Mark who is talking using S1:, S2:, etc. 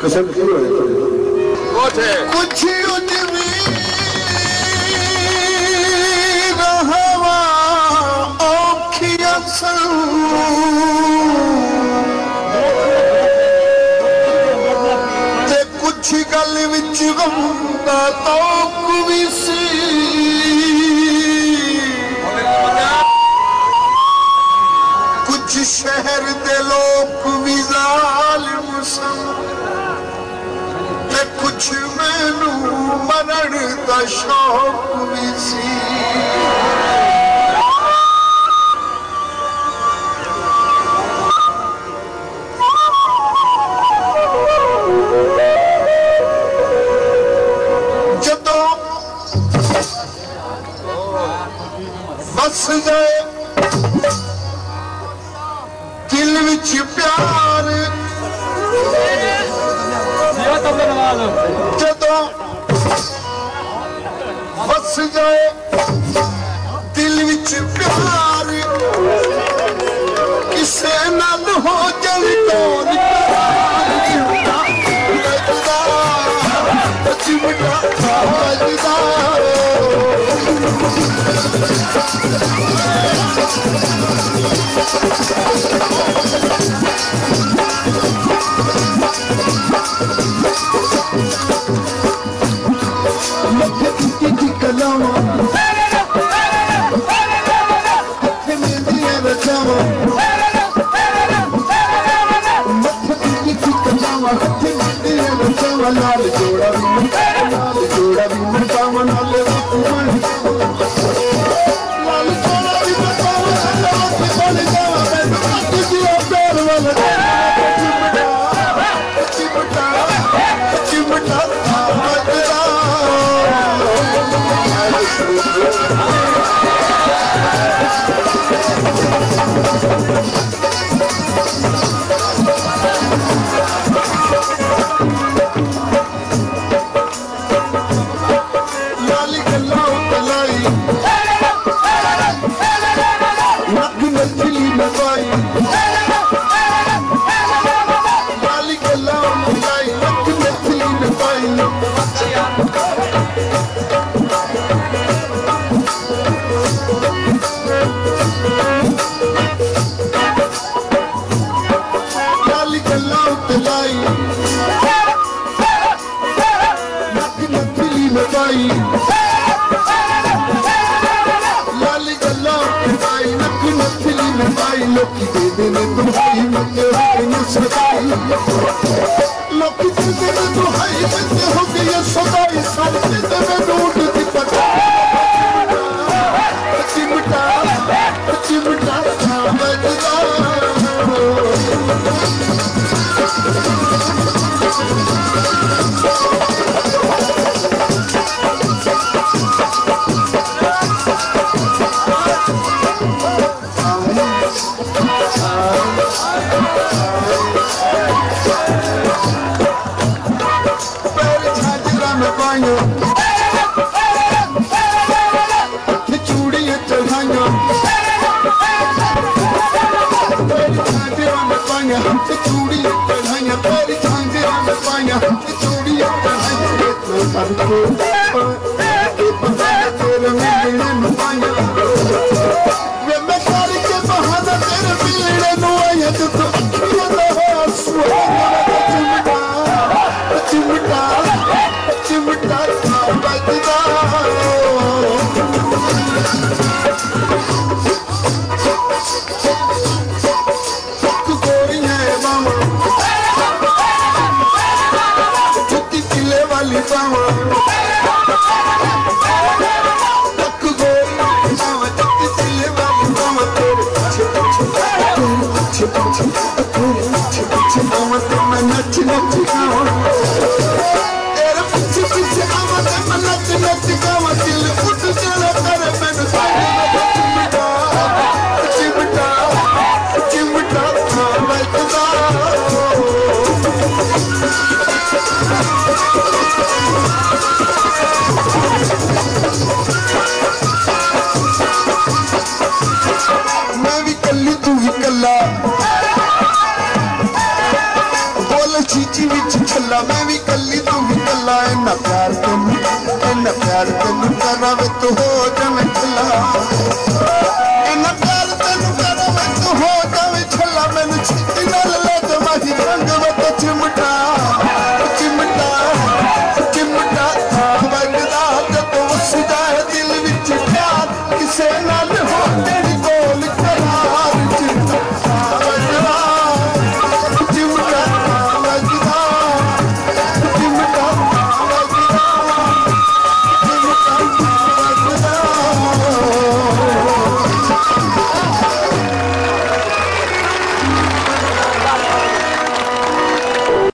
S1: कुछ उजवी रहवा औखिया ते कुछ गल विच गंदा तौक भी सी कुछ शहर दे लोग भी जालिम सन ते कुछ मैनू मरण दा शौक भी सी जदों बस गए दिल विच प्यार जदों बस गए दिल विच प्यार किसे नाल हो जाए तो लाल जोड़ा भी मटावा लाल जोड़ा भी मटावा प्यार वाला चिमटा लाली गल्ला लोकी दे देने दुहाई मंगे हो सदाई लोकी दे देने दुहाई मंगे हो गई सदाई सामने तेरे नोट की पता चिमटा बजदा चूड़ियां चढ़ाइया चूड़ियां चढ़ाइया पैर झांझरा में पाइया चूड़ियां चढ़ाइया तेरे मिलने में पाइया वे मैं करके बहाना तेरे मिलने में आया तो अखियां दा चिमटा बजदा नच